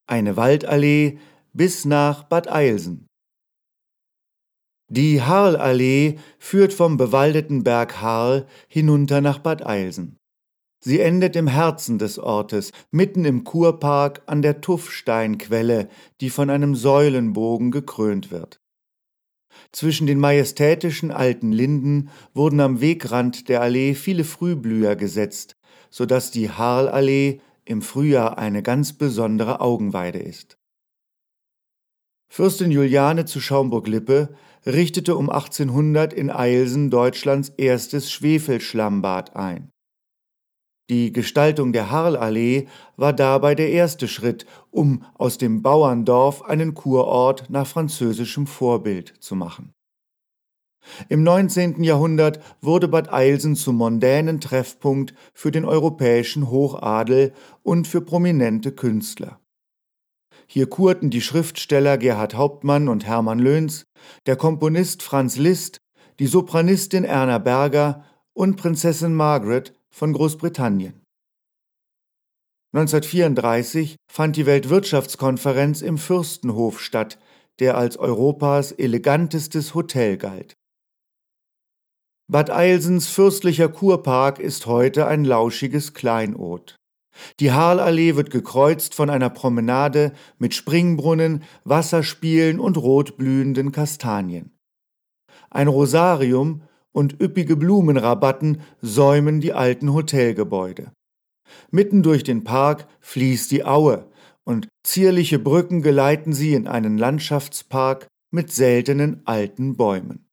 eine Waldallee bis nach Bad Eilsen. Die Harlallee führt vom bewaldeten Berg Harl hinunter nach Bad Eilsen. Sie endet im Herzen des Ortes, mitten im Kurpark an der Tuffsteinquelle, die von einem Säulenbogen gekrönt wird. Zwischen den majestätischen alten Linden wurden am Wegrand der Allee viele Frühblüher gesetzt, sodass die Harlallee im Frühjahr eine ganz besondere Augenweide ist. Fürstin Juliane zu Schaumburg-Lippe richtete um 1800 in Eilsen Deutschlands erstes Schwefelschlammbad ein. Die Gestaltung der Harlallee war dabei der erste Schritt, um aus dem Bauerndorf einen Kurort nach französischem Vorbild zu machen. Im 19. Jahrhundert wurde Bad Eilsen zum mondänen Treffpunkt für den europäischen Hochadel und für prominente Künstler. Hier kurten die Schriftsteller Gerhart Hauptmann und Hermann Löns, der Komponist Franz Liszt, die Sopranistin Erna Berger und Prinzessin Margaret von Großbritannien. 1934 fand die Weltwirtschaftskonferenz im Fürstenhof statt, der als Europas elegantestes Hotel galt. Bad Eilsens fürstlicher Kurpark ist heute ein lauschiges Kleinod. Die Harlallee wird gekreuzt von einer Promenade mit Springbrunnen, Wasserspielen und rotblühenden Kastanien. Ein Rosarium und üppige Blumenrabatten säumen die alten Hotelgebäude. Mitten durch den Park fließt die Aue und zierliche Brücken geleiten sie in einen Landschaftspark mit seltenen alten Bäumen.